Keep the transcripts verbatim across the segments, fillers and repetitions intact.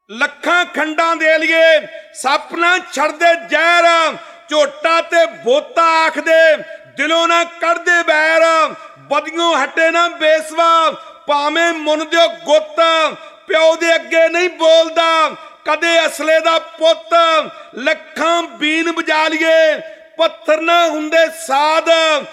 ਲੱਖਾਂ ਖੰਡਾਂ ਦੇ ਲਈਏ ਸੱਪ ਨਾ ਛੱਡਦੇ ਜ਼ਹਿਰ, ਝੋਟਾ ਤੇ ਬੋਤਾ ਆਖਦੇ ਦਿਲੋਂ ਨਾ ਕੱਢਦੇ ਬੈਰ, ਬਦੀਆਂ ਹਟੇ ਨਾ ਬੇਸਵਾ ਭਾਵੇਂ ਮੁੰਨ ਦਿਓ ਗੁੱਤ, ਪਿਓ ਦੇ ਅੱਗੇ ਨਹੀਂ ਬੋਲਦਾ ਕਦੇ ਅਸਲੇ ਦਾ ਪੁੱਤ। ਲੱਖਾਂ ਬੀਨ ਵਜਾ ਲਈਏ ਪੱਥਰ ਨਾ ਹੁੰਦੇ ਸਾਧ,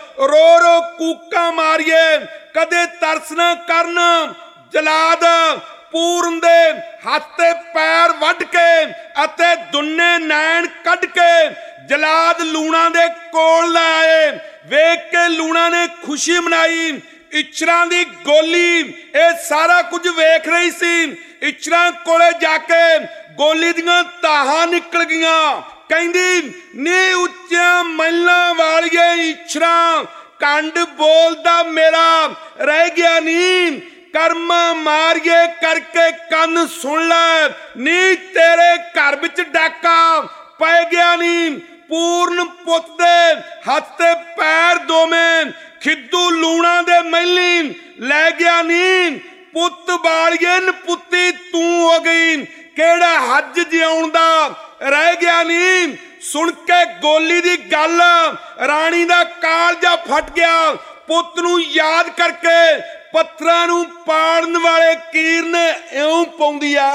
ਰੋ ਰੋ ਕੂਕਾਂ ਮਾਰੀਏ ਕਦੇ ਤਰਸ ਨਾ ਕਰਨ ਜਲਾਦ। ਪੂਰਨ ਦੇ ਹੱਥ ਤੇ ਪੈਰ ਵੱਢ ਕੇ ਅਤੇ ਦੁੰਨੇ ਨੈਣ ਕੱਢ ਕੇ ਜਲਾਦ ਲੂਣਾ ਦੇ ਕੋਲ ਲੈ ਆਏ। ਵੇਖ ਕੇ ਲੂਣਾ ਨੇ ਖੁਸ਼ੀ ਮਨਾਈ, ਇਚਰਾਂ ਦੀ ਗੋਲੀ ਇਹ ਸਾਰਾ ਕੁਝ ਵੇਖ ਰਹੀ ਸੀ। ਇਚਰਾਂ ਕੋਲੇ ਜਾ ਕੇ ਗੋਲੀ ਦੀਆਂ ਧਾਹਾਂ ਨਿਕਲ ਗਈਆਂ, ਕਹਿੰਦੀ ਨੀ ਉੱਚੀਆਂ ਮਹਿਲਾਂ ਵਾਲੀਏ ਇਚਰਾਂ, ਕੰਡ ਬੋਲਦਾ ਮੇਰਾ ਰਹਿ ਗਿਆ ਨੀ। ਕਰਮਾਂ ਮਾਰੀਏ ਕਰਕੇ ਕੰਨ ਸੁਣ ਲੈ, ਨੀ ਤੇਰੇ ਘਰ ਵਿੱਚ ਡਾਕਾ ਪੈ ਗਿਆ ਨੀ। ਪੂਰਨ ਪੁੱਤ ਦੇ ਹੱਥ ਤੇ ਪੈਰ ਦੋਵੇਂ ਖਿੱਦੂ ਲੂਣਾ ਦੇ ਮਹਿਲੀ ਲੈ ਗਿਆ ਨੀ। ਪੁੱਤ ਬਾਲੀਏ ਨਪੁੱਤੀ ਤੂੰ ਹੋ ਗਈ, ਕਿਹੜਾ ਹੱਜ ਜਿਉਣ ਦਾ ਰਹਿ ਗਿਆ ਨੀ। ਸੁਣ ਕੇ ਗੋਲੀ ਦੀ ਗੱਲ ਰਾਣੀ ਦਾ ਕਾਲਜਾ ਫਟ ਗਿਆ। ਪੁੱਤ ਨੂੰ ਯਾਦ ਕਰਕੇ ਪੱਥਰਾਂ ਨੂੰ ਪਾੜਨ ਵਾਲੇ ਕੀਰਨ ਇਉਂ ਪਾਉਂਦੀ ਆ।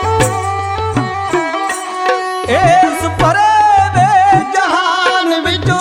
ਇਸ ਪਰੇ ਵੇ ਜਹਾਨ ਵਿੱਚ